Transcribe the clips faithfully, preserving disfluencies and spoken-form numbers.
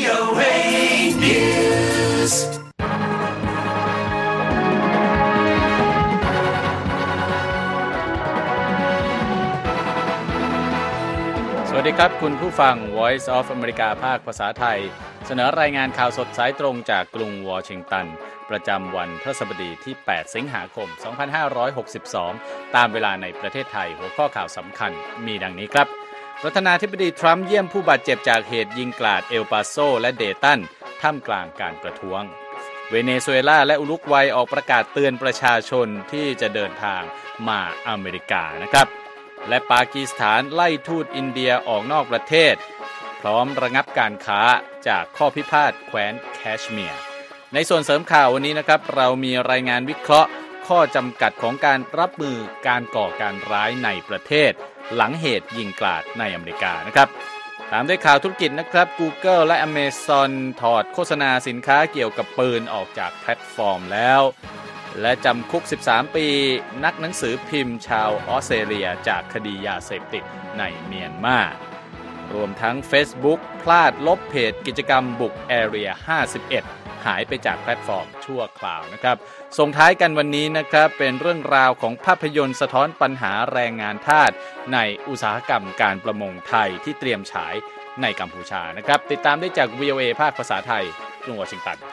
โอ เอ News สวัสดีครับคุณผู้ฟัง Voice of America ภาคภาษาไทยเสนอรายงานข่าวสดสายตรงจากกรุงวอชิงตันประจำวันพฤหัสบดีที่แปดสิงหาคมสองพันห้าร้อยหกสิบสองตามเวลาในประเทศไทยหัวข้อข่าวสำคัญมีดังนี้ครับประธานาธิบดีทรัมป์เยี่ยมผู้บาดเจ็บจากเหตุยิงกราดเอลปาโซและเดตันท่ามกลางการประท้วงเวเนซุเอลาและอุรุกวัยออกประกาศเตือนประชาชนที่จะเดินทางมาอเมริกานะครับและปากีสถานไล่ทูตอินเดียออกนอกประเทศพร้อมระงับการค้าจากข้อพิพาทแคว้นแคชเมียร์ในส่วนเสริมข่าววันนี้นะครับเรามีรายงานวิเคราะห์ข้อจำกัดของการรับมือการก่อการร้ายในประเทศหลังเหตุยิงกราดในอเมริกานะครับตามด้วยข่าวธุรกิจนะครับ Google และ Amazon ถอดโฆษณาสินค้าเกี่ยวกับปืนออกจากแพลตฟอร์มแล้วและจำคุกสิบสามปีนักหนังสือพิมพ์ชาวออสเตรเลียจากคดียาเสพติดในเมียนมารวมทั้ง Facebook พลาดลบเพจกิจกรรมบุก Area ห้าสิบเอ็ดหายไปจากแพลตฟอร์มชั่วคราวนะครับส่งท้ายกันวันนี้นะครับเป็นเรื่องราวของภาพยนตร์สะท้อนปัญหาแรงงานทาสในอุตสาหกรรมการประมงไทยที่เตรียมฉายในกัมพูชานะครับติดตามได้จาก วี โอ เอ ภาคภาษาไทยกรุงวอชิงตัน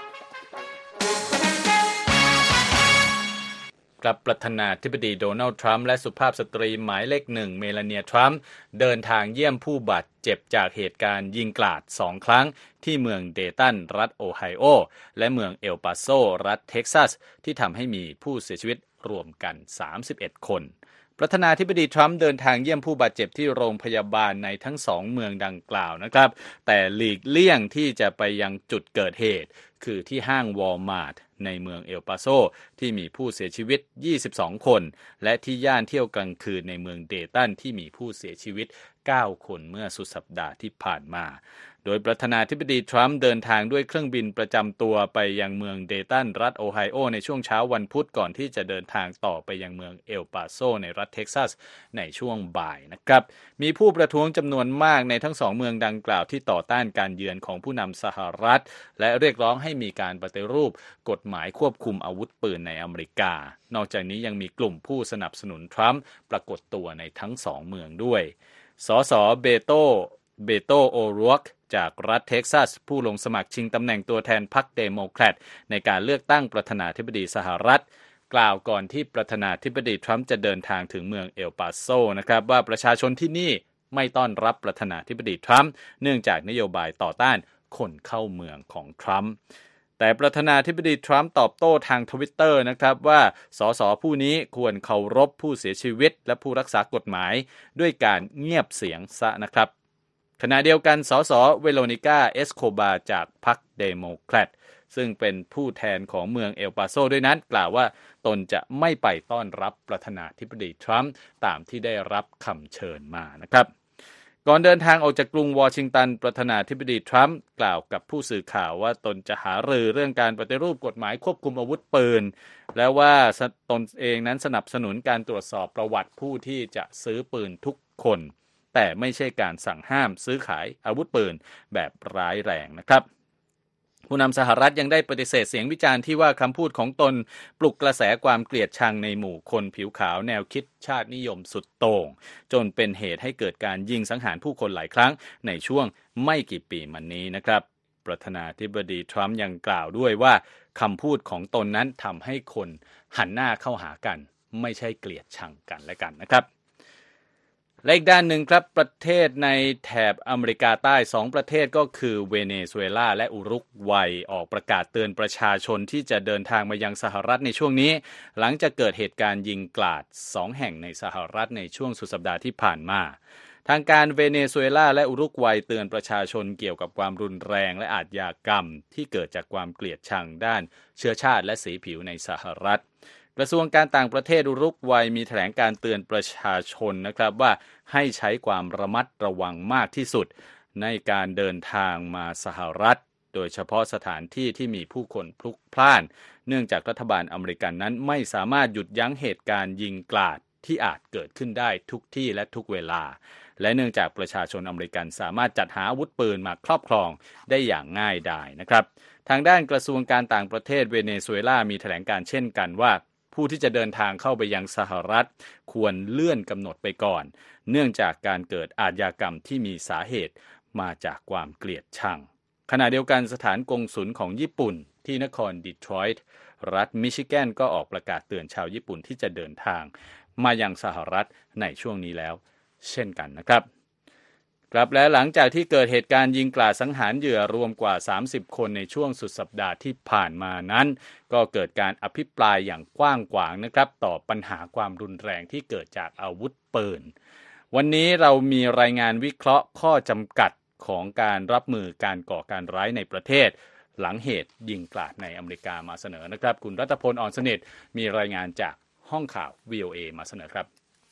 กับประธานาธิบดีโดนัลด์ทรัมป์และสุภาพสตรีหมายเลขหนึ่งเมลาเนียทรัมป์เดินทางเยี่ยมผู้บาดเจ็บจากเหตุการณ์ยิงกราดสองครั้งที่เมืองเดตันรัฐโอไฮโอและเมืองเอลปาโซรัฐเท็กซัสที่ทำให้มีผู้เสียชีวิตรวมกันสามสิบเอ็ดคนประธานาธิบดีทรัมป์เดินทางเยี่ยมผู้บาดเจ็บที่โรงพยาบาลในทั้งสองเมืองดังกล่าวนะครับแต่หลีกเลี่ยงที่จะไปยังจุดเกิดเหตุคือที่ห้างวอลมาร์ทในเมืองเอลปาโซที่มีผู้เสียชีวิตยี่สิบสองคนและที่ย่านเที่ยวกลางคืนในเมืองเดตันที่มีผู้เสียชีวิตเก้าคนเมื่อสุดสัปดาห์ที่ผ่านมาโดยประธานาธิบดีทรัมป์เดินทางด้วยเครื่องบินประจำตัวไปยังเมืองเดตันรัฐโอไฮโอในช่วงเช้าวันพุธก่อนที่จะเดินทางต่อไปยังเมืองเอลปาโซในรัฐเท็กซัสในช่วงบ่ายนะครับมีผู้ประท้วงจำนวนมากในทั้งสองเมืองดังกล่าวที่ต่อต้านการเยือนของผู้นำสหรัฐและเรียกร้องให้มีการปฏิรูปกฎหมายควบคุมอาวุธปืนในอเมริกานอกจากนี้ยังมีกลุ่มผู้สนับสนุนทรัมป์ปรากฏตัวในทั้งสองเมืองด้วยสสเบโตเบโตโอรวกจากรัฐเท็กซัสผู้ลงสมัครชิงตำแหน่งตัวแทนพรรคเดโมแครตในการเลือกตั้งประธานาธิบดีสหรัฐกล่าวก่อนที่ประธานาธิบดีทรัมป์จะเดินทางถึงเมืองเอลปาโซนะครับว่าประชาชนที่นี่ไม่ต้อนรับประธานาธิบดีทรัมป์เนื่องจากนโยบายต่อต้านคนเข้าเมืองของทรัมป์แต่ประธานาธิบดีทรัมป์ตอบโต้ทาง Twitter นะครับว่าสสผู้นี้ควรเคารพผู้เสียชีวิตและผู้รักษากฎหมายด้วยการเงียบเสียงซะนะครับขณะเดียวกันสสเวโรนิก้าเอสโคบาจากพรรคเดโมแครตซึ่งเป็นผู้แทนของเมืองเอลปาโซด้วยนั้นกล่าวว่าตนจะไม่ไปต้อนรับประธานาธิบดีทรัมป์ตามที่ได้รับคำเชิญมานะครับก่อนเดินทางออกจากกรุงวอชิงตันประธานาธิบดีทรัมป์กล่าวกับผู้สื่อข่าวว่าตนจะหารือเรื่องการปฏิรูปกฎหมายควบคุมอาวุธปืนและว่าตนเองนั้นสนับสนุนการตรวจสอบประวัติผู้ที่จะซื้อปืนทุกคนแต่ไม่ใช่การสั่งห้ามซื้อขายอาวุธปืนแบบร้ายแรงนะครับผู้นำสหรัฐยังได้ปฏิเสธเสียงวิจารณ์ที่ว่าคำพูดของตนปลุกกระแสความเกลียดชังในหมู่คนผิวขาวแนวคิดชาตินิยมสุดโต่งจนเป็นเหตุให้เกิดการยิงสังหารผู้คนหลายครั้งในช่วงไม่กี่ปีมานี้นะครับประธานาธิบดีทรัมป์ยังกล่าวด้วยว่าคำพูดของตนนั้นทำให้คนหันหน้าเข้าหากันไม่ใช่เกลียดชังกันและกันนะครับและอีกด้านหนึ่งครับประเทศในแถบอเมริกาใต้สองประเทศก็คือเวเนซุเอลาและอุรุกวัยออกประกาศเตือนประชาชนที่จะเดินทางมายังสหรัฐในช่วงนี้หลังจากเกิดเหตุการณ์ยิงกราดสองแห่งในสหรัฐในช่วงสุดสัปดาห์ที่ผ่านมาทางการเวเนซุเอลาและอุรุกวัยเตือนประชาชนเกี่ยวกับความรุนแรงและอาชญากรรมที่เกิดจากความเกลียดชังด้านเชื้อชาติและสีผิวในสหรัฐกระทรวงการต่างประเทศอุรุกวัยมีแถลงการเตือนประชาชนนะครับว่าให้ใช้ความระมัดระวังมากที่สุดในการเดินทางมาสหรัฐโดยเฉพาะสถานที่ที่มีผู้คนพลุกพล่านเนื่องจากรัฐบาลอเมริกันนั้นไม่สามารถหยุดยั้งเหตุการณ์ยิงกราดที่อาจเกิดขึ้นได้ทุกที่และทุกเวลาและเนื่องจากประชาชนอเมริกันสามารถจัดหาอาวุธปืนมาครอบครองได้อย่างง่ายดายนะครับทางด้านกระทรวงการต่างประเทศเวเนซุเอลามีแถลงการเช่นกันว่าผู้ที่จะเดินทางเข้าไปยังสหรัฐควรเลื่อนกำหนดไปก่อนเนื่องจากการเกิดอาชญากรรมที่มีสาเหตุมาจากความเกลียดชังขณะเดียวกันสถานกงสุลของญี่ปุ่นที่นครดีทรอยต์รัฐมิชิแกนก็ออกประกาศเตือนชาวญี่ปุ่นที่จะเดินทางมายังสหรัฐในช่วงนี้แล้วเช่นกันนะครับครับและหลังจากที่เกิดเหตุการณ์ยิงกราดสังหารเหยื่อรวมกว่าสามสิบคนในช่วงสุดสัปดาห์ที่ผ่านมานั้นก็เกิดการอภิปรายอย่างกว้างขวางนะครับต่อปัญหาความรุนแรงที่เกิดจากอาวุธปืนวันนี้เรามีรายงานวิเคราะห์ข้อจำกัดของการรับมือการก่อการร้ายในประเทศหลังเหตุยิงกราดในอเมริกามาเสนอนะครับคุณรัตพล อ่อนสนิทมีรายงานจากห้องข่าว วี โอ เอ มาเสนอครับ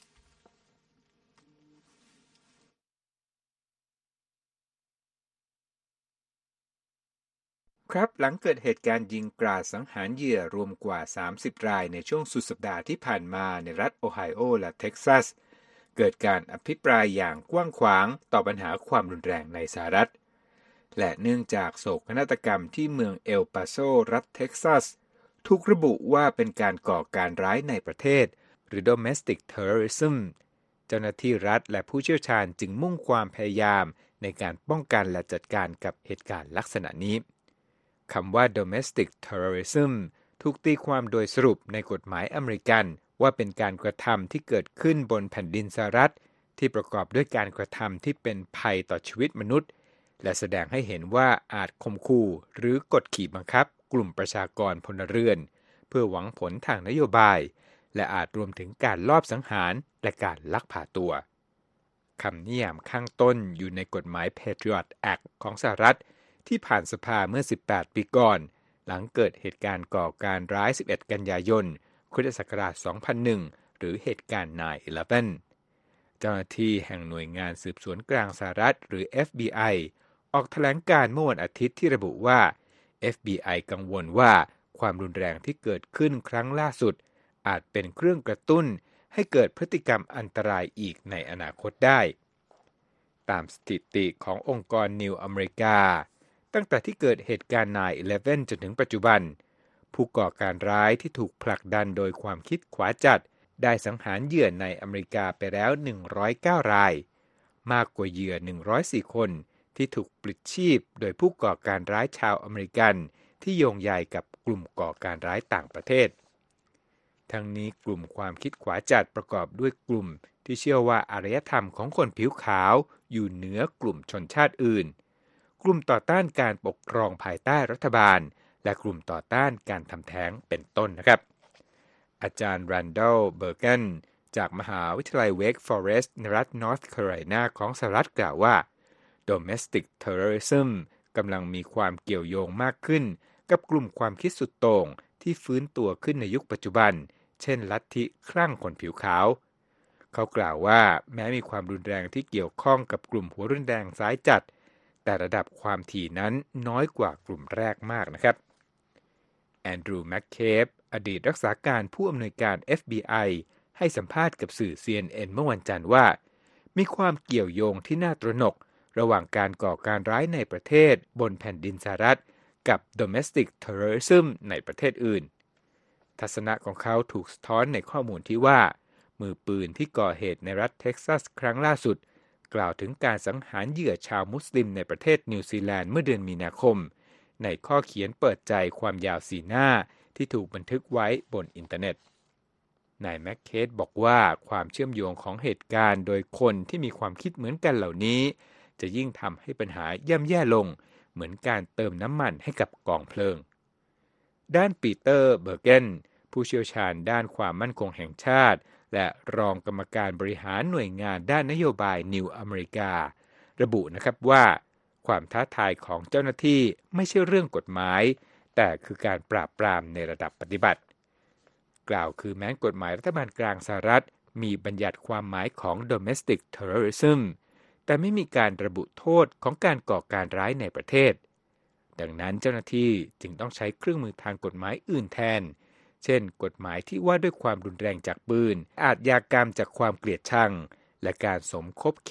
ครับหลังเกิดเหตุการณ์ยิงกราดสังหารเหยื่อรวมกว่าสามสิบรายในช่วงสุดสัปดาห์ที่ผ่านมาในรัฐโอไฮโอและเท็กซัสเกิดการอภิปรายอย่างกว้างขวางต่อปัญหาความรุนแรงในสหรัฐและเนื่องจากโศกนาฏกรรมที่เมืองเอลปาโซรัฐเท็กซัสถูกระบุว่าเป็นการก่อการร้ายในประเทศหรือ domestic terrorism เจ้าหน้าที่รัฐและผู้เชี่ยวชาญจึงมุ่งความพยายามในการป้องกันและจัดการกับเหตุการณ์ลักษณะนี้คำว่า domestic terrorism ถูกตีความโดยสรุปในกฎหมายอเมริกันว่าเป็นการกระทำที่เกิดขึ้นบนแผ่นดินสหรัฐที่ประกอบด้วยการกระทำที่เป็นภัยต่อชีวิตมนุษย์และแสดงให้เห็นว่าอาจข่มขู่หรือกดขี่บังคับกลุ่มประชากรพลเรือนเพื่อหวังผลทางนโยบายและอาจรวมถึงการลอบสังหารและการลักพาตัวคำนิยามข้างต้นอยู่ในกฎหมาย Patriot Act ของสหรัฐที่ผ่านสภาเมื่อสิบแปดปีก่อนหลังเกิดเหตุการณ์ก่อการร้ายสิบเอ็ดกันยายนคริสตศักราชสองพันหนึ่งหรือเหตุการณ์ ไนน์ อีเลฟเว่น เจ้าหน้าที่แห่งหน่วยงานสืบสวนกลางสหรัฐหรือ เอฟ บี ไอ ออกแถลงการณ์เมื่อวันอาทิตย์ที่ระบุว่า เอฟ บี ไอ กังวลว่าความรุนแรงที่เกิดขึ้นครั้งล่าสุดอาจเป็นเครื่องกระตุ้นให้เกิดพฤติกรรมอันตรายอีกในอนาคตได้ตามสถิติขององค์กร New Americaตั้งแต่ที่เกิดเหตุการณ์ ไนน์ อีเลฟเว่น จนถึงปัจจุบันผู้ก่อการร้ายที่ถูกผลักดันโดยความคิดขวาจัดได้สังหารเหยื่อในอเมริกาไปแล้วหนึ่งร้อยเก้ารายมากกว่าเหยื่อหนึ่งร้อยสี่คนที่ถูกปลิดชีพโดยผู้ก่อการร้ายชาวอเมริกันที่โยงใยกับกลุ่มก่อการร้ายต่างประเทศทั้งนี้กลุ่มความคิดขวาจัดประกอบด้วยกลุ่มที่เชื่อว่าอารยธรรมของคนผิวขาวอยู่เหนือกลุ่มชนชาติอื่นกลุ่มต่อต้านการปกครองภายใต้รัฐบาลและกลุ่มต่อต้านการทำแท้งเป็นต้นนะครับอาจารย์แรนดัล เบอร์เกนจากมหาวิทยาลัยเวกฟอเรสต์ในรัฐนอร์ทแคโรไลนาของสหรัฐกล่าวว่า domestic terrorism กำลังมีความเกี่ยวโยงมากขึ้นกับกลุ่มความคิดสุดโต่งที่ฟื้นตัวขึ้นในยุคปัจจุบันเช่นลัทธิคลั่งคนผิวขาวเขากล่าวว่าแม้มีความรุนแรงที่เกี่ยวข้องกับกลุ่มหัวรุนแรงซ้ายจัดแต่ระดับความถี่นั้นน้อยกว่ากลุ่มแรกมากนะครับแอนดรูว์ แมคเคฟอดีตรักษาการผู้อำนวยการ เอฟ บี ไอ ให้สัมภาษณ์กับสื่อ ซี เอ็น เอ็น เมื่อวันจันทร์ว่ามีความเกี่ยวโยงที่น่าตระหนกระหว่างการก่อการร้ายในประเทศบนแผ่นดินสหรัฐกับ domestic terrorism ในประเทศอื่นทัศนะของเขาถูกสะท้อนในข้อมูลที่ว่ามือปืนที่ก่อเหตุในรัฐเท็กซัสครั้งล่าสุดกล่าวถึงการสังหารเหยื่อชาวมุสลิมในประเทศนิวซีแลนด์เมื่อเดือนมีนาคมในข้อเขียนเปิดใจความยาวสี่หน้าที่ถูกบันทึกไว้บนอินเทอร์เน็ตนายแมคเคสบอกว่าความเชื่อมโยงของเหตุการณ์โดยคนที่มีความคิดเหมือนกันเหล่านี้จะยิ่งทำให้ปัญหาย่ำแย่ลงเหมือนการเติมน้ำมันให้กับกองเพลิงด้านปีเตอร์ เบอร์เกนผู้เชี่ยวชาญด้านความมั่นคงแห่งชาติและรองกรรมการบริหารหน่วยงานด้านนโยบาย New America ระบุนะครับว่าความท้าทายของเจ้าหน้าที่ไม่ใช่เรื่องกฎหมายแต่คือการปราบปรามในระดับปฏิบัติกล่าวคือแม้กฎหมายรัฐบาลกลางสหรัฐมีบัญญัติความหมายของ domestic terrorism แต่ไม่มีการระบุโทษของการก่อการร้ายในประเทศดังนั้นเจ้าหน้าที่จึงต้องใช้เครื่องมือทางกฎหมายอื่นแทนเช่นกฎหมายที่ว่าด้วยความรุนแรงจากปืนอาชญากรรมจากความเกลียดชังและการสมคบคิด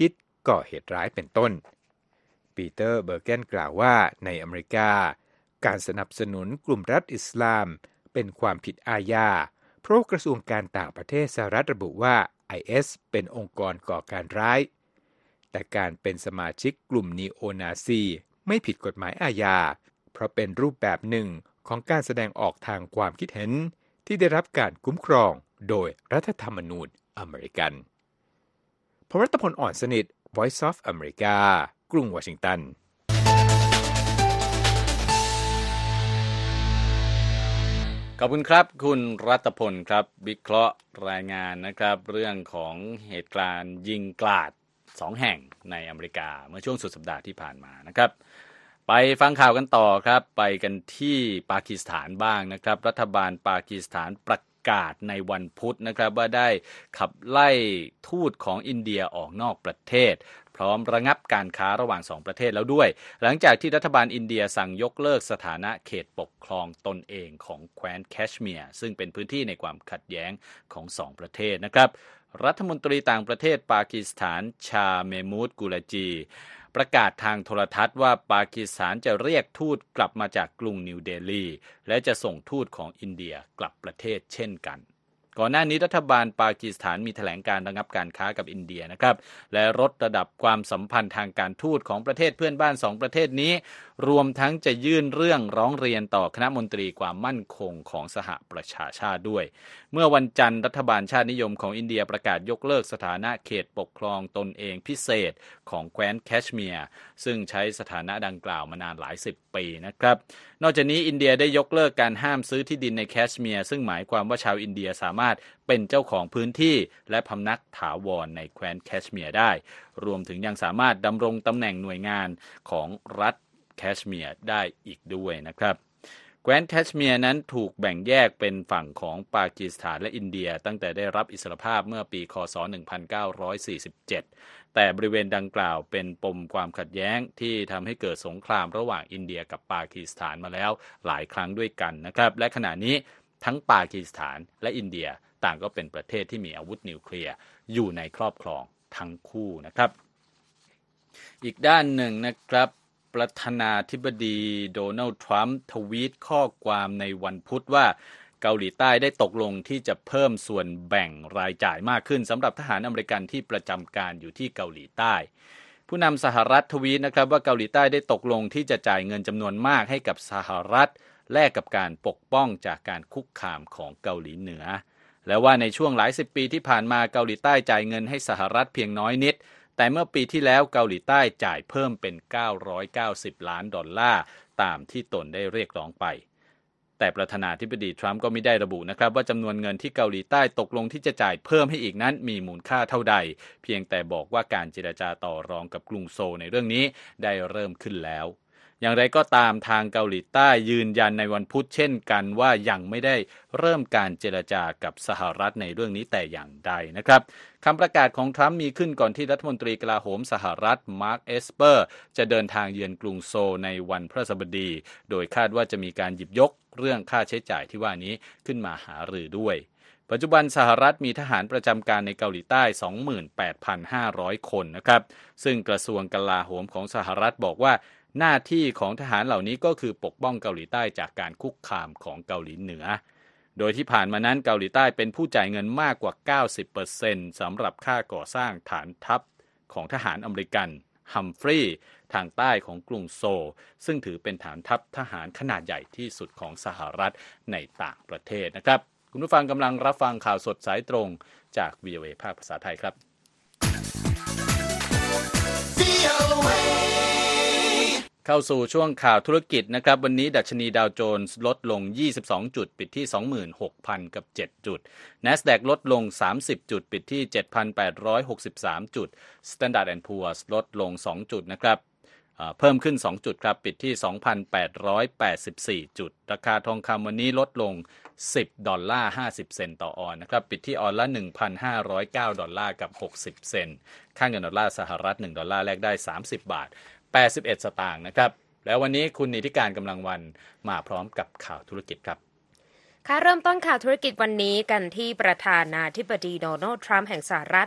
ก่อเหตุร้ายเป็นต้นปีเตอร์เบอร์เกนกล่าวว่าในอเมริกาการสนับสนุนกลุ่มรัฐอิสลามเป็นความผิดอาญาเพราะกระทรวงการต่างประเทศสหรัฐระบุว่า ไอ เอส เป็นองค์กรก่อการร้ายแต่การเป็นสมาชิกกลุ่มนีโอนาซีไม่ผิดกฎหมายอาญาเพราะเป็นรูปแบบหนึ่งของการแสดงออกทางความคิดเห็นที่ได้รับการคุ้มครองโดยรัฐธรรมนูญอเมริกันพลรัตพล อ่อนสนิท Voice of America กรุงวอชิงตันขอบคุณครับคุณรัตพลครับวิเคราะห์รายงานนะครับเรื่องของเหตุการณ์ยิงกราดสองแห่งในอเมริกาเมื่อช่วงสุดสัปดาห์ที่ผ่านมานะครับไปฟังข่าวกันต่อครับไปกันที่ปากีสถานบ้างนะครับรัฐบาลปากีสถานประกาศในวันพุธนะครับว่าได้ขับไล่ทูตของอินเดียออกนอกประเทศพร้อมระงับการค้าระหว่างสองประเทศแล้วด้วยหลังจากที่รัฐบาลอินเดียสั่งยกเลิกสถานะเขตปกครองตนเองของแคว้นแคชเมียร์ซึ่งเป็นพื้นที่ในความขัดแย้งของสองประเทศนะครับรัฐมนตรีต่างประเทศปากีสถานชาเมมูดกุลจีประกาศทางโทรทัศน์ว่าปากีสถานจะเรียกทูตกลับมาจากกรุงนิวเดลีและจะส่งทูตของอินเดียกลับประเทศเช่นกันก่อนหน้านี้รัฐบาลปากีสถานมีแถลงการระงับการค้ากับอินเดียนะครับและลดระดับความสัมพันธ์ทางการทูตของประเทศเพื่อนบ้านสองประเทศนี้รวมทั้งจะยื่นเรื่องร้องเรียนต่อคณะมนตรีความมั่นคงของสหประชาชาติด้วยเมื่อวันจันทร์รัฐบาลชาตินิยมของอินเดียประกาศยกเลิกสถานะเขตปกครองตนเองพิเศษของแคว้นแคชเมียร์ซึ่งใช้สถานะดังกล่าวมานานหลายสิบปีนะครับนอกจากนี้อินเดียได้ยกเลิกการห้ามซื้อที่ดินในแคชเมียร์ซึ่งหมายความว่าชาวอินเดียสามารถเป็นเจ้าของพื้นที่และพำนักถาวรในแคว้นแคชเมียร์ได้รวมถึงยังสามารถดำรงตำแหน่งหน่วยงานของรัฐแคชเมียร์ได้อีกด้วยนะครับแคว้นแคชเมียร์นั้นถูกแบ่งแยกเป็นฝั่งของปากีสถานและอินเดียตั้งแต่ได้รับอิสรภาพเมื่อปีคศหนึ่งพันเก้าร้อยสี่สิบเจ็ดแต่บริเวณดังกล่าวเป็นปมความขัดแย้งที่ทำให้เกิดสงครามระหว่างอินเดียกับปากีสถานมาแล้วหลายครั้งด้วยกันนะครับและขณะนี้ทั้งปากีสถานและอินเดียต่างก็เป็นประเทศที่มีอาวุธนิวเคลียร์อยู่ในครอบครองทั้งคู่นะครับอีกด้านหนึ่งนะครับประธานาธิบดีโดนัลด์ทรัมป์ทวีตข้อความในวันพุธว่าเกาหลีใต้ได้ตกลงที่จะเพิ่มส่วนแบ่งรายจ่ายมากขึ้นสำหรับทหารอเมริกันที่ประจำการอยู่ที่เกาหลีใต้ผู้นำสหรัฐทวีตนะครับว่าเกาหลีใต้ได้ตกลงที่จะจ่ายเงินจำนวนมากให้กับสหรัฐแลกกับการปกป้องจากการคุกคามของเกาหลีเหนือและว่าในช่วงหลายสิบปีที่ผ่านมาเกาหลีใต้จ่ายเงินให้สหรัฐเพียงน้อยนิดแต่เมื่อปีที่แล้วเกาหลีใต้จ่ายเพิ่มเป็นเก้าร้อยเก้าสิบล้านดอลลาร์ตามที่ตนได้เรียกร้องไปแต่ประธานาธิบดีทรัมป์ก็ไม่ได้ระบุนะครับว่าจำนวนเงินที่เกาหลีใต้ตกลงที่จะจ่ายเพิ่มให้อีกนั้นมีมูลค่าเท่าใดเพียงแต่บอกว่าการเจรจาต่อรองกับกรุงโซลในเรื่องนี้ได้เริ่มขึ้นแล้วอย่างไรก็ตามทางเกาหลีใต้ยืนยันในวันพุธเช่นกันว่ายังไม่ได้เริ่มการเจรจากับสหรัฐในเรื่องนี้แต่อย่างใดนะครับคำประกาศของทรัมป์มีขึ้นก่อนที่รัฐมนตรีกลาโหมสหรัฐมาร์คเอสเปอร์จะเดินทางเยือนกรุงโซลในวันพฤหัสบดีโดยคาดว่าจะมีการหยิบยกเรื่องค่าใช้จ่ายที่ว่านี้ขึ้นมาหารือด้วยปัจจุบันสหรัฐมีทหารประจำการในเกาหลีใต้ สองหมื่นแปดพันห้าร้อย คนนะครับซึ่งกระทรวงกลาโหมของสหรัฐบอกว่าหน้าที่ของทหารเหล่านี้ก็คือปกป้องเกาหลีใต้จากการคุกคามของเกาหลีเหนือโดยที่ผ่านมานั้นเกาหลีใต้เป็นผู้จ่ายเงินมากกว่า เก้าสิบเปอร์เซ็นต์ สำหรับค่าก่อสร้างฐานทัพของทหารอเมริกันฮัมฟรีย์ทางใต้ของกรุงโซลซึ่งถือเป็นฐานทัพทหารขนาดใหญ่ที่สุดของสหรัฐในต่างประเทศนะครับคุณผู้ฟังกำลังรับฟังข่าวสดสายตรงจาก วี โอ เอ ภาคภาษาไทยครับเข้าสู่ช่วงข่าวธุรกิจนะครับวันนี้ดัชนีดาวโจนส์ลดลงยี่สิบสองจุดปิดที่ สองหมื่นหกพัน กับเจ็ดจุด NASDAQ ลดลงสามสิบจุดปิดที่ เจ็ดพันแปดร้อยหกสิบสาม จุด Standard แอนด์ Poor's ลดลงสองจุดนะครับเพิ่มขึ้นสองจุดครับปิดที่ สองพันแปดร้อยแปดสิบสี่ จุดราคาทองคำวันนี้ลดลงสิบดอลลาร์ห้าสิบเซนต์ต่อออนซ์นะครับปิดที่ออนซ์ละ หนึ่งพันห้าร้อยเก้า ดอลลาร์กับหกสิบเซนต์ค่าเงินดอลลาร์สหรัฐหนึ่งดอลลาร์แลกได้สามสิบบาทแปดสิบเอ็ดสตางค์นะครับแล้ววันนี้คุณนิติการกำลังวันมาพร้อมกับข่าวธุรกิจครับค่ะเริ่มต้นข่าวธุรกิจวันนี้กันที่ประธานาธิบดีโดนัลด์ทรัมป์แห่งสหรัฐ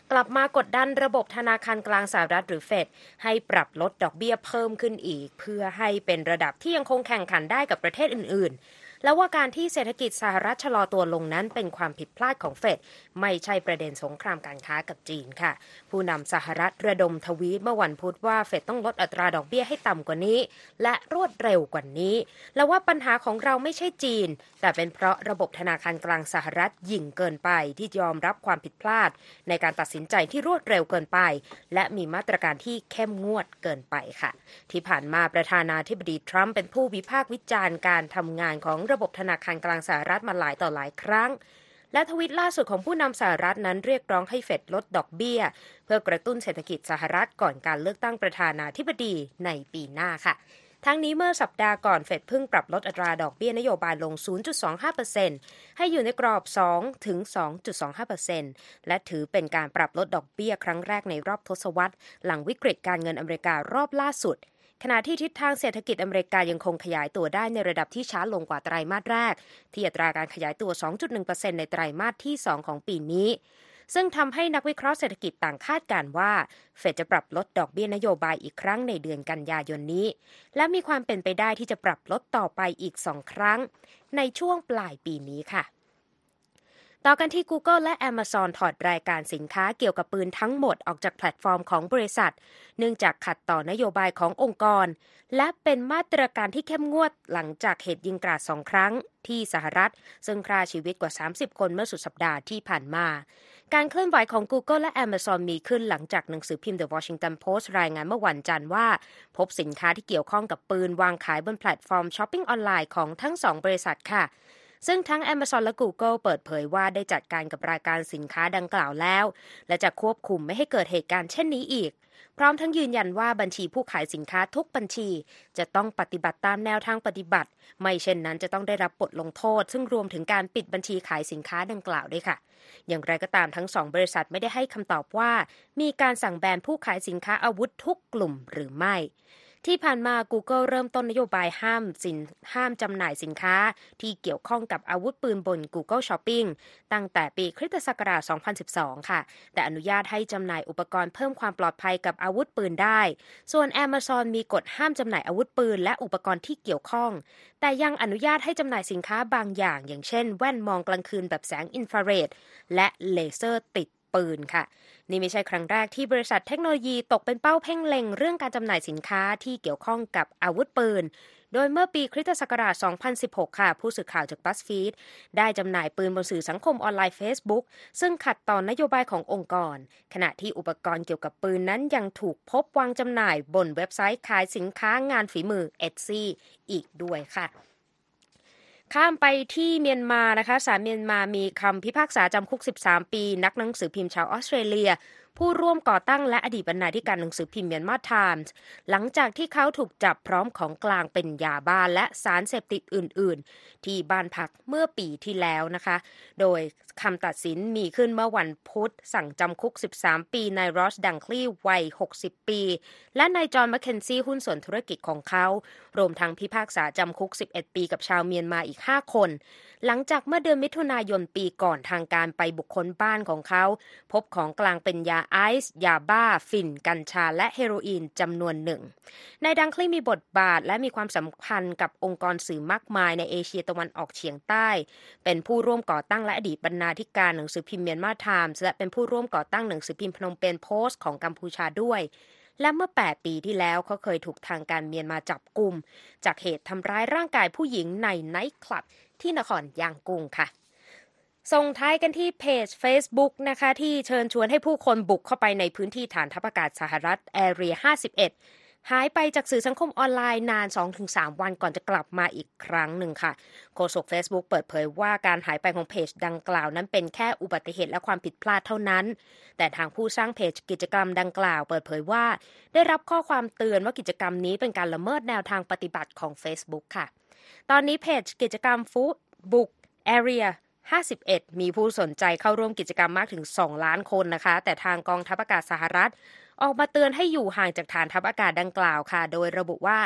กลับมากดดันระบบธนาคารกลางสหรัฐหรือเฟดให้ปรับลดดอกเบี้ยเพิ่มขึ้นอีกเพื่อให้เป็นระดับที่ยังคงแข่งขันได้กับประเทศอื่นๆแล้วว่าการที่เศรษฐกิจสหรัฐชะลอตัวลงนั้นเป็นความผิดพลาดของเฟดไม่ใช่ประเด็นสงครามการค้ากับจีนค่ะผู้นำสหรัฐระดมทวีตเมื่อวันพุธว่าเฟดต้องลดอัตราดอกเบี้ยให้ต่ำกว่านี้และรวดเร็วกว่านี้แล้วว่าปัญหาของเราไม่ใช่จีนแต่เป็นเพราะระบบธนาคารกลางสหรัฐหยิ่งเกินไปที่ยอมรับความผิดพลาดในการตัดสินใจที่รวดเร็วเกินไปและมีมาตรการที่เข้มงวดเกินไปค่ะที่ผ่านมาประธานาธิบดีทรัมป์เป็นผู้วิพากษ์วิจารณ์การทำงานของระบบธนาคารกลางสหรัฐมาหลายต่อหลายครั้งและทวิตล่าสุดของผู้นำสหรัฐนั้นเรียกร้องให้เฟดลดดอกเบี้ยเพื่อกระตุ้นเศรษฐกิจสหรัฐก่อนการเลือกตั้งประธานาธิบดีในปีหน้าค่ะทั้งนี้เมื่อสัปดาห์ก่อนเฟดเพิ่งปรับลดอัตราดอกเบี้ยนโยบายลง ศูนย์จุดสองห้าเปอร์เซ็นต์ ให้อยู่ในกรอบ สองถึงสองจุดสองห้าเปอร์เซ็นต์ และถือเป็นการปรับลดดอกเบี้ยครั้งแรกในรอบทศวรรษหลังวิกฤตการเงินอเมริการอบล่าสุดขณะที่ทิศทางเศรษฐกิจอเมริกายังคงขยายตัวได้ในระดับที่ช้าลงกว่าไตรมาสแรกที่อัตราการขยายตัว สองจุดหนึ่งเปอร์เซ็นต์ ในไตรมาสที่สองของปีนี้ซึ่งทำให้นักวิเคราะห์เศรษฐกิจต่างคาดการณ์ว่าเฟดจะปรับลดดอกเบี้ยนโยบายอีกครั้งในเดือนกันยายนนี้และมีความเป็นไปได้ที่จะปรับลดต่อไปอีกสองครั้งในช่วงปลายปีนี้ค่ะต่อกันที่ Google และ Amazon ถอดรายการสินค้าเกี่ยวกับปืนทั้งหมดออกจากแพลตฟอร์มของบริษัทเนื่องจากขัดต่อนโยบายขององค์กรและเป็นมาตรการที่เข้มงวดหลังจากเหตุยิงกราดสองครั้งที่สหรัฐซึ่งฆ่าชีวิตกว่าสามสิบคนเมื่อสุดสัปดาห์ที่ผ่านมาการเคลื่อนไหวของ Google และ Amazon มีขึ้นหลังจากหนังสือพิมพ์ The Washington Post รายงานเมื่อวันจันทร์ว่าพบสินค้าที่เกี่ยวข้องกับปืนวางขายบนแพลตฟอร์มช้อปปิ้งออนไลน์ของทั้งสองบริษัทค่ะซึ่งทั้ง Amazon และ Google เปิดเผยว่าได้จัดการกับรายการสินค้าดังกล่าวแล้วและจะควบคุมไม่ให้เกิดเหตุการณ์เช่นนี้อีกพร้อมทั้งยืนยันว่าบัญชีผู้ขายสินค้าทุกบัญชีจะต้องปฏิบัติตามแนวทางปฏิบัติไม่เช่นนั้นจะต้องได้รับบทลงโทษซึ่งรวมถึงการปิดบัญชีขายสินค้าดังกล่าวด้วยค่ะอย่างไรก็ตามทั้งสองบริษัทไม่ได้ให้คำตอบว่ามีการสั่งแบนผู้ขายสินค้าอาวุธทุกกลุ่มหรือไม่ที่ผ่านมา Google เริ่มต้นนโยบายห้ามสินห้ามจำหน่ายสินค้าที่เกี่ยวข้องกับอาวุธปืนบน Google Shopping ตั้งแต่ปีคริสตศักราช สองพันสิบสอง ค่ะแต่อนุญาตให้จำหน่ายอุปกรณ์เพิ่มความปลอดภัยกับอาวุธปืนได้ส่วน Amazon มีกฎห้ามจำหน่ายอาวุธปืนและอุปกรณ์ที่เกี่ยวข้องแต่ยังอนุญาตให้จำหน่ายสินค้าบางอย่างอย่างเช่นแว่นมองกลางคืนแบบแสงอินฟราเรดและเลเซอร์ติดปืนค่ะนี่ไม่ใช่ครั้งแรกที่บริษัทเทคโนโลยีตกเป็นเป้าเพ่งเล็งเรื่องการจำหน่ายสินค้าที่เกี่ยวข้องกับอาวุธปืนโดยเมื่อปีคริสตศักราช สองพันสิบหก ค่ะผู้สื่อข่าวจาก BuzzFeed ได้จำหน่ายปืนบนสื่อสังคมออนไลน์ Facebook ซึ่งขัดต่อนโยบายขององค์กรขณะที่อุปกรณ์เกี่ยวกับปืนนั้นยังถูกพบวางจำหน่ายบนเว็บไซต์ขายสินค้างานฝีมือ Etsy อีกด้วยค่ะข้ามไปที่เมียนมานะคะศาลเมียนมามีคำพิพากษาจำคุกสิบสามปีนักหนังสือพิมพ์ชาวออสเตรเลียผู้ร่วมก่อตั้งและอดีตบรรณาธิการหนังสือพิมพ์เมียนมาไทมส์หลังจากที่เขาถูกจับพร้อมของกลางเป็นยาบ้าและสารเสพติดอื่นๆที่บ้านพักเมื่อปีที่แล้วนะคะโดยคำตัดสินมีขึ้นเมื่อวันพุธสั่งจำคุกสิบสามปีนายรอสดังคลีย์วัยหกสิบปีและนายจอห์นแมคเคนซี่หุ้นส่วนธุรกิจของเขารวมทั้งพิพากษาจำคุกสิบเอ็ดปีกับชาวเมียนมาอีกห้าคนหลังจากเมื่อเดือนมิถุนายนปีก่อนทางการไปบุคคลบ้านของเขาพบของกลางเป็นยาไอซ์ยาบ้าฝิ่นกัญชาและเฮโรอีนจำนวนหนึ่งนายดังคลีย์มีบทบาทและมีความสำคัญกับองค์กรสื่อมากมายในเอเชียตะวันออกเฉียงใต้เป็นผู้ร่วมก่อตั้งและอดีตบรรณาธิการหนังสือพิมพ์เมียนมาไทมส์และเป็นผู้ร่วมก่อตั้งหนังสือพิมพ์พนมเปญโพสต์ของกัมพูชาด้วยและเมื่อแปดปีที่แล้วเขาเคยถูกทางการเมียนมาจับกุมจากเหตุทำร้ายร่างกายผู้หญิงในไนท์คลับที่นครยางกุ้งค่ะส่งท้ายกันที่เพจ Facebook นะคะที่เชิญชวนให้ผู้คนบุกเข้าไปในพื้นที่ฐานทัพอากาศสหรัฐแอเรียห้าสิบเอ็ดหายไปจากสื่อสังคมออนไลน์นาน สองถึงสาม วันก่อนจะกลับมาอีกครั้งหนึ่งค่ะโฆษก Facebook เปิดเผยว่าการหายไปของเพจดังกล่าวนั้นเป็นแค่อุบัติเหตุและความผิดพลาดเท่านั้นแต่ทางผู้สร้างเพจกิจกรรมดังกล่าวเปิดเผยว่าได้รับข้อความเตือนว่ากิจกรรมนี้เป็นการละเมิดแนวทางปฏิบัติของ Facebook ค่ะตอนนี้เพจกิจกรรมฟู้ดบุก Area ห้าสิบเอ็ดมีผู้สนใจเข้าร่วมกิจกรรมมากถึงสองล้านคนนะคะแต่ทางกองทัพอากาศสหรัฐออกมาเตือนให้อยู่ห่างจากฐานทัพอากาศดังกล่าวค่ะโดยระบุว่า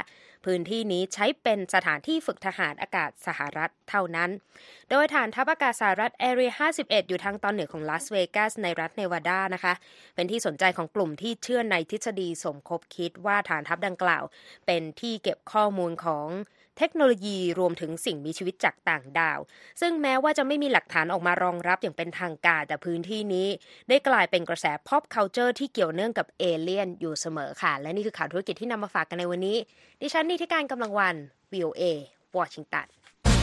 พื้นที่นี้ใช้เป็นสถานที่ฝึกทหารอากาศสหรัฐเท่านั้นโดยฐานทัพอากาศสหรัฐ Area ห้าสิบเอ็ด อยู่ทางตอนเหนือของลาสเวกัสในรัฐเนวาดานะคะเป็นที่สนใจของกลุ่มที่เชื่อในทฤษฎีสมคบคิดว่าฐานทัพดังกล่าวเป็นที่เก็บข้อมูลของเทคโนโลยีรวมถึงสิ่งมีชีวิตจากต่างดาวซึ่งแม้ว่าจะไม่มีหลักฐานออกมารองรับอย่างเป็นทางการแต่พื้นที่นี้ได้กลายเป็นกระแส pop culture ที่เกี่ยวเนื่องกับเอเลี่ยนอยู่เสมอค่ะและนี่คือข่าวธุรกิจที่นำมาฝากกันในวันนี้ดิฉันนิติการกำลังวัน วี โอ เอ วอชิงตัน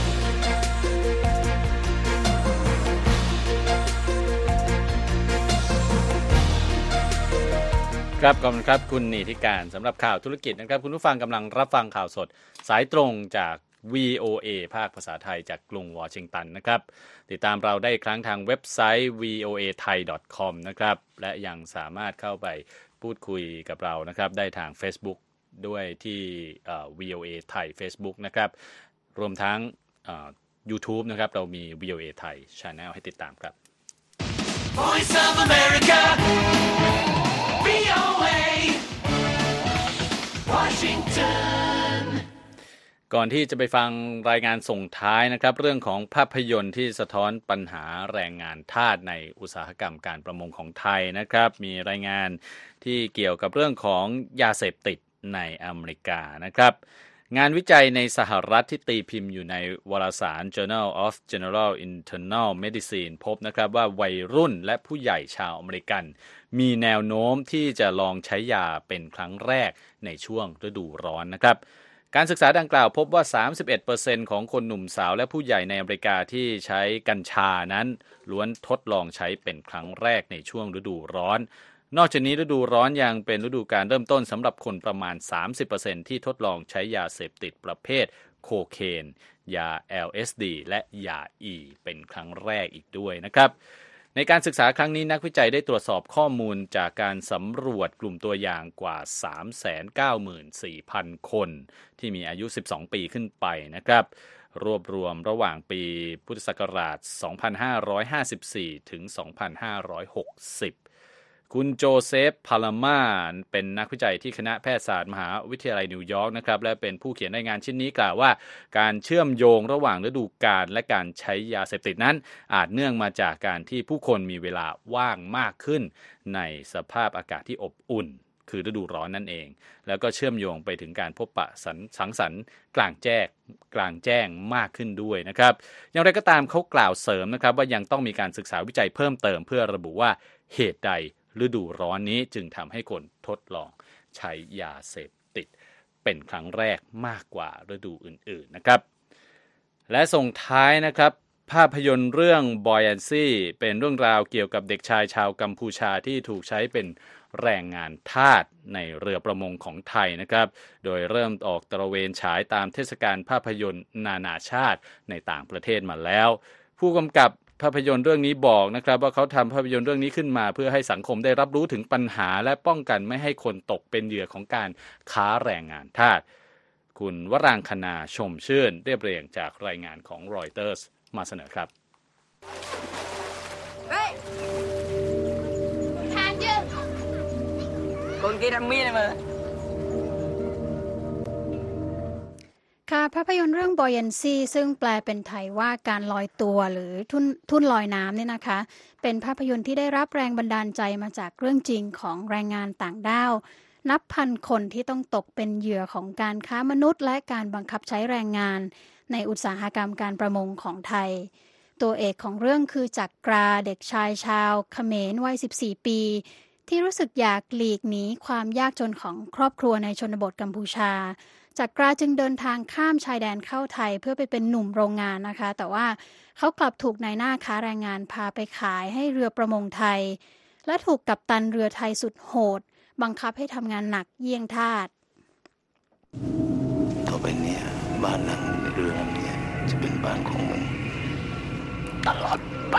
ครับขอบคุณครับคุณนิติการสำหรับข่าวธุรกิจนะครับคุณผู้ฟังกำลังรับฟังข่าวสดสายตรงจาก วี โอ เอ ภาคภาษาไทยจากกรุงวอชิงตันนะครับติดตามเราได้อีกครั้งทางเว็บไซต์ วี โอ เอ ไทย ดอท คอม นะครับและยังสามารถเข้าไปพูดคุยกับเรานะครับได้ทาง Facebook ด้วยที่ วี โอ เอ ไทย Facebook นะครับรวมทั้ง YouTube นะครับเรามี วี โอ เอ ไทย Channel ให้ติดตามครับ Voice of America วี โอ เอ Washington ก่อนที่จะไปฟังรายงานส่งท้ายนะครับเรื่องของภาพยนตร์ที่สะท้อนปัญหาแรงงานทาสในอุตสาหกรรมการประมงของไทยนะครับมีรายงานที่เกี่ยวกับเรื่องของยาเสพติดในอเมริกานะครับงานวิจัยในสหรัฐที่ตีพิมพ์อยู่ในวารสาร Journal of General Internal Medicine พบนะครับว่าวัยรุ่นและผู้ใหญ่ชาวอเมริกันมีแนวโน้มที่จะลองใช้ยาเป็นครั้งแรกในช่วงฤดูร้อนนะครับการศึกษาดังกล่าวพบว่า สามสิบเอ็ดเปอร์เซ็นต์ ของคนหนุ่มสาวและผู้ใหญ่ในอเมริกาที่ใช้กัญชานั้นล้วนทดลองใช้เป็นครั้งแรกในช่วงฤดูร้อนนอกจากนี้ฤดูร้อนยังเป็นฤดูการเริ่มต้นสำหรับคนประมาณ สามสิบเปอร์เซ็นต์ ที่ทดลองใช้ยาเสพติดประเภทโคเคนยา แอล เอส ดี และยา E เป็นครั้งแรกอีกด้วยนะครับในการศึกษาครั้งนี้นักวิจัยได้ตรวจสอบข้อมูลจากการสำรวจกลุ่มตัวอย่างกว่า สามแสนเก้าหมื่นสี่พัน คนที่มีอายุสิบสองปีขึ้นไปนะครับรวบรวมระหว่างปีพุทธศักราช สองพันห้าร้อยห้าสิบสี่ ถึง สองพันห้าร้อยหกสิบคุณโจเซฟพาลาม่าเป็นนักวิจัยที่คณะแพทยศาสตร์มหาวิทยาลัยนิวยอร์กนะครับและเป็นผู้เขียนรายงานชิ้นนี้กล่าวว่าการเชื่อมโยงระหว่างฤดูกาลและการใช้ยาเสพติดนั้นอาจเนื่องมาจากการที่ผู้คนมีเวลาว่างมากขึ้นในสภาพอากาศที่อบอุ่นคือฤดูร้อนนั่นเองแล้วก็เชื่อมโยงไปถึงการพบปะสังสรรค์กลางแจ้งกลางแจ้งมากขึ้นด้วยนะครับอย่างไรก็ตามเขากล่าวเสริมนะครับว่ายังต้องมีการศึกษาวิจัยเพิ่มเติมเพื่อระบุว่าเหตุใดฤดูร้อนนี้จึงทำให้คนทดลองใช้ยาเสพติดเป็นครั้งแรกมากกว่าฤดูอื่นๆนะครับและส่งท้ายนะครับภาพยนตร์เรื่อง Buoyancy เป็นเรื่องราวเกี่ยวกับเด็กชายชาวกัมพูชาที่ถูกใช้เป็นแรงงานทาสในเรือประมงของไทยนะครับโดยเริ่มออกตระเวนฉายตามเทศกาลภาพยนตร์นานาชาติในต่างประเทศมาแล้วผู้กำกับภาพยนตร์เรื่องนี้บอกนะครับว่าเขาทำภาพยนตร์เรื่องนี้ขึ้นมาเพื่อให้สังคมได้รับรู้ถึงปัญหาและป้องกันไม่ให้คนตกเป็นเหยื่อของการค้าแรงงานทาสคุณวรางคณาชมชื่นเรียบเรียงจากรายงานของ Reuters มาเสนอครับ Hey! Hand you! Con kia đam mê này mà. ค่ะภาพยนตร์เรื่อง Buoyancy ซึ่งแปลเป็นไทยว่าการลอยตัวหรือทุ่นทุ่นลอยน้ำเนี่ยนะคะเป็นภาพยนตร์ที่ได้รับแรงบันดาลใจมาจากเรื่องจริงของแรงงานต่างด้าวนับพันคนที่ต้องตกเป็นเหยื่อของการค้ามนุษย์และการบังคับใช้แรงงานในอุตสาหกรรมการประมงของไทยตัวเอกของเรื่องคือจักราเด็กชายชาวเขมรวัยสิบสี่ปีที่รู้สึกอยากหลีกหนีความยากจนของครอบครัวในชนบทกัมพูชาจักราจึงเดินทางข้ามชายแดนเข้าไทยเพื่อไปเป็นหนุ่มโรงงานนะคะแต่ว่าเขากลับถูกนายหน้าค้าแรงงานพาไปขายให้เรือประมงไทยและถูกกัปตันเรือไทยสุดโหดบังคับให้ทำงานหนักเยี่ยงทาสต่อไปนี้บ้านหลังเรือลำนี้จะเป็นบ้านของมึงตลอดไป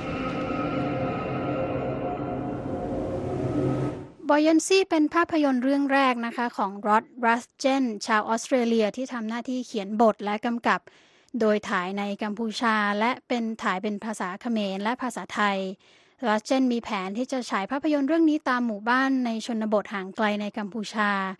Buoyancy เป็นภาพยนตร์เรื่องแรกนะคะของรอด รัสเจนชาวออสเตรเลียที่ทำหน้าที่เขียนบทและกำกับโดยถ่ายในกัมพูชาและเป็นถ่ายเป็นภาษาเขมรและภาษาไทยรัสเจนมีแผนที่จะฉายภาพยนตร์เรื่องนี้ตามหมู่บ้านในชนบทห่างไกลในกัมพูชา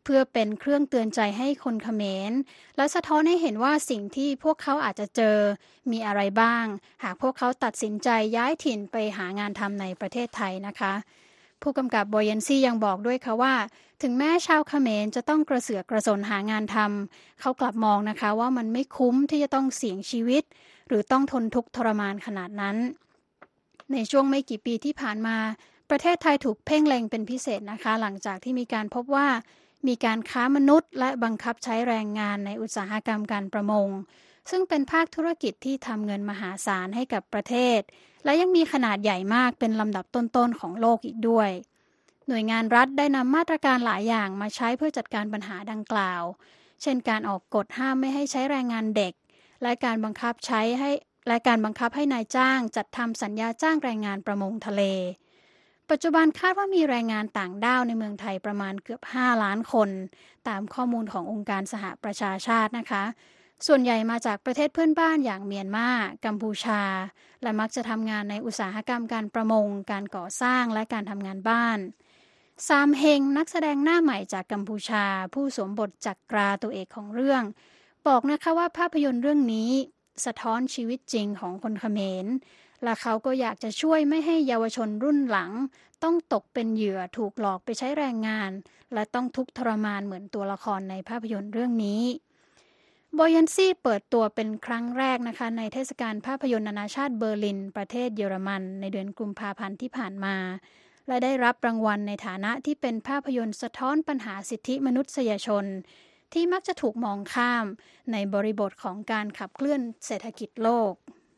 เพื่อเป็นเครื่องเตือนใจให้คนเขมรและสะท้อนให้เห็นว่าสิ่งที่พวกเขาอาจจะเจอมีอะไรบ้างหากพวกเขาตัดสินใจย้ายถิ่นไปหางานทำในประเทศไทยนะคะผู้กำกับโบเยนซี่ยังบอกด้วยค่ะว่าถึงแม้ชาวเขมรจะต้องกระเสือกกระสนหางานทำเขากลับมองนะคะว่ามันไม่คุ้มที่จะต้องเสี่ยงชีวิตหรือต้องทนทุกข์ทรมานขนาดนั้นในช่วงไม่กี่ปีที่ผ่านมาประเทศไทยถูกเพ่งเล็งเป็นพิเศษนะคะหลังจากที่มีการพบว่ามีการค้ามนุษย์และบังคับใช้แรงงานในอุตสาหกรรมการประมงซึ่งเป็นภาคธุรกิจที่ทำเงินมหาศาลให้กับประเทศและยังมีขนาดใหญ่มากเป็นลำดับต้นๆของโลกอีกด้วยหน่วยงานรัฐได้นำมาตรการหลายอย่างมาใช้เพื่อจัดการปัญหาดังกล่าวเช่นการออกกฎห้ามไม่ให้ใช้แรงงานเด็กและการบังคับใช้ให้และการบังคับให้นายจ้างจัดทำสัญญาจ้างแรงงานประมงทะเลปัจจุบันคาดว่ามีแรงงานต่างด้าวในเมืองไทยประมาณเกือบห้าล้านคนตามข้อมูลขององค์การสหประชาชาตินะคะส่วนใหญ่มาจากประเทศเพื่อนบ้านอย่างเมียนมากัมพูชาและมักจะทำงานในอุตสาหกรรมการประมงการก่อสร้างและการทำงานบ้านซามเฮงนักแสดงหน้าใหม่จากกัมพูชาผู้สวมบทจักราตัวเอกของเรื่องบอกนะคะว่าภาพยนตร์เรื่องนี้สะท้อนชีวิตจริงของคนเขมรและเขาก็อยากจะช่วยไม่ให้เยาวชนรุ่นหลังต้องตกเป็นเหยื่อถูกหลอกไปใช้แรงงานและต้องทุกข์ทรมานเหมือนตัวละครในภาพยนตร์เรื่องนี้โบยันซี่เปิดตัวเป็นครั้งแรกนะคะในเทศกาลภาพยนตร์นานาชาติเบอร์ลินประเทศเยอรมันในเดือนกุมภาพันธ์ที่ผ่านมาและได้รับรางวัลในฐานะที่เป็นภาพยนตร์สะท้อนปัญหาสิทธิมนุษยชนที่มักจะถูกมองข้ามในบริบทของการขับเคลื่อนเศรษฐกิจโลก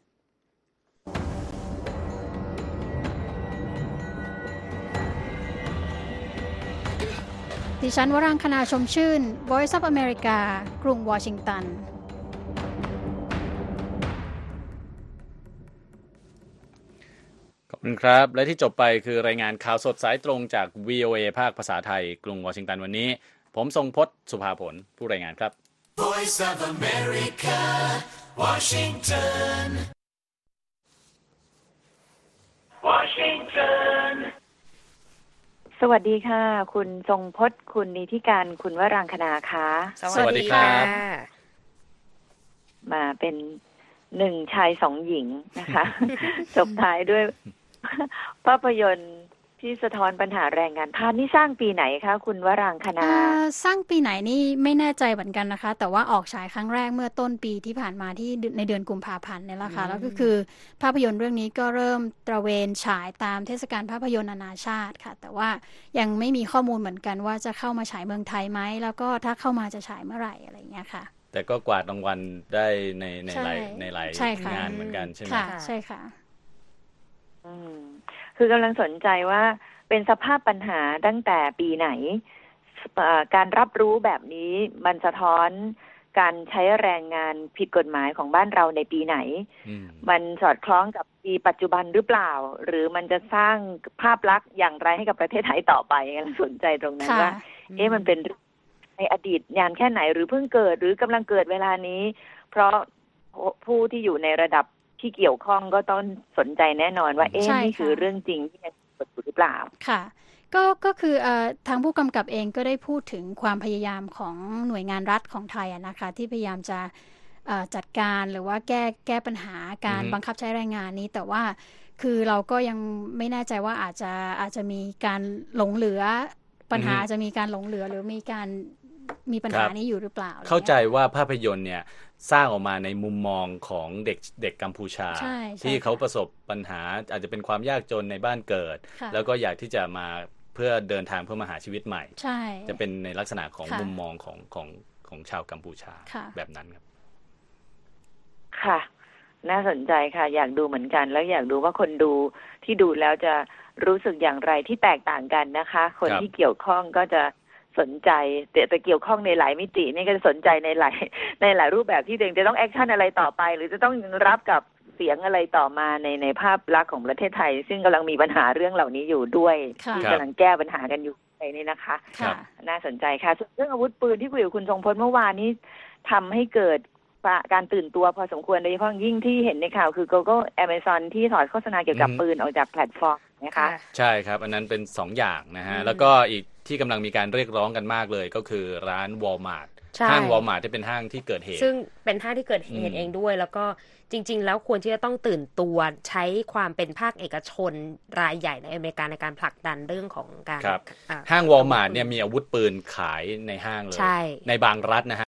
ดิฉันวรังคณาชมชื่น Voice of America กรุงวอชิงตันขอบคุณครับและที่จบไปคือรายงานข่าวสดสายตรงจาก วี โอ เอ ภาคภาษาไทยกรุงวอชิงตันวันนี้ผมทรงพจน์สุภาผลผู้รายงานครับ Voice of America, Washington. Washington. สวัสดีค่ะคุณทรงพจน์คุณนิธิการคุณวรังคณาค่ะสวัสดีครับมาเป็นหนึ่งชายสองหญิงนะคะ จบท้ายด้วยภาพยนตร์ที่สะท้อนปัญหาแรงงานทาสนี่สร้างปีไหนคะคุณวรังคณาสร้างปีไหนนี่ไม่แน่ใจเหมือนกันนะคะแต่ว่าออกฉายครั้งแรกเมื่อต้นปีที่ผ่านมาที่ในเดือนกุมภาพันธ์เนี่ยแหละค่ะแล้วก็คือภาพยนตร์เรื่องนี้ก็เริ่มตระเวนฉายตามเทศกาลภาพยนตร์นานาชาติค่ะแต่ว่ายังไม่มีข้อมูลเหมือนกันว่าจะเข้ามาฉายเมืองไทยไหมแล้วก็ถ้าเข้ามาจะฉายเมื่อไหร่อะไรอย่างเงี้ยค่ะแต่ก็กวาดรางวัลได้ในในหลายในหลายงานเหมือนกันใช่ไหมค่ะใช่ค่ะอืมคือกำลังสนใจว่าเป็นสภาพปัญหาตั้งแต่ปีไหนการรับรู้แบบนี้มันสะท้อนการใช้แรงงานผิดกฎหมายของบ้านเราในปีไหนมันสอดคล้องกับปีปัจจุบันหรือเปล่าหรือมันจะสร้างภาพลักษณ์อย่างไรให้กับประเทศไทยต่อไปกำลังสนใจตรงนั้นว่าเอ๊ะมันเป็นในอดีตนานแค่ไหนหรือเพิ่งเกิดหรือกำลังเกิดเวลานี้เพราะผู้ที่อยู่ในระดับที่เกี่ยวข้องก็ต้องสนใจแน่นอนว่าเอ๊ะนี่คือเรื่องจริงที่ยังเกิดอยู่หรือเปล่าค่ะก็ก็คือเอ่อทางผู้กำกับเองก็ได้พูดถึงความพยายามของหน่วยงานรัฐของไทยนะคะที่พยายามจะจัดการหรือว่าแก้แก้ปัญหาการบังคับใช้แรงงานนี้แต่ว่าคือเราก็ยังไม่แน่ใจว่าอาจจะอาจจะมีการหลงเหลือปัญหาจะมีการหลงเหลือหรือมีการมีปัญหานี้อยู่หรือเปล่าเข้าใจว่าภาพยนตร์เนี่ยสร้างออกมาในมุมมองของเด็กเด็กกัมพูชาที่เขาประสบปัญหาอาจจะเป็นความยากจนในบ้านเกิดแล้วก็อยากที่จะมาเพื่อเดินทางเพื่อมาหาชีวิตใหม่จะเป็นในลักษณะของมุมมองของของของชาวกัมพูชาแบบนั้นครับค่ะน่าสนใจค่ะอยากดูเหมือนกันแล้วอยากดูว่าคนดูที่ดูแล้วจะรู้สึกอย่างไรที่แตกต่างกันนะคะคนที่เกี่ยวข้องก็จะสนใจแต่แต่เกี่ยวข้องในหลายมิตินี่ก็จะสนใจในหลายในหลายรูปแบบที่ตัวเองจะต้องแอคชั่นอะไรต่อไปหรือจะต้องรับกับเสียงอะไรต่อมาในในภาพลักษณ์ของประเทศไทยซึ่งกำลังมีปัญหาเรื่องเหล่านี้อยู่ด้วยที่กำลังแก้ปัญหากันอยู่ในนี้นะคะน่าสนใจค่ะส่วนเรื่องอาวุธปืนที่คุยกับคุณทรงพจน์เมื่อวานนี้ทำให้เกิดการตื่นตัวพอสมควรโดยเฉพาะยิ่งที่เห็นในข่าวคือ Google Amazon ที่ถอดโฆษณาเกี่ยวกับปืนออกจากแพลตฟอร์มนะคะใช่ครับอันนั้นเป็นสองอย่างนะฮะแล้วก็อีกที่กำลังมีการเรียกร้องกันมากเลยก็คือร้านวอลมาร์ทใช่ห้างวอลมาร์ทที่เป็นห้างที่เกิดเหตุซึ่งเป็นห้างที่เกิดเหอืตุมเองด้วย แล้วก็จริง ๆ แล้วควรที่จะต้องตื่นตัวใช้ความเป็นภาคเอกชนรายใหญ่ในอเมริกาในการผลักดันเรื่องของการครับอ่ห้างวอลมาร์ทเนี่ยมีอาวุธปืนขายในห้างเลยใช่ในบางรัฐนะฮะ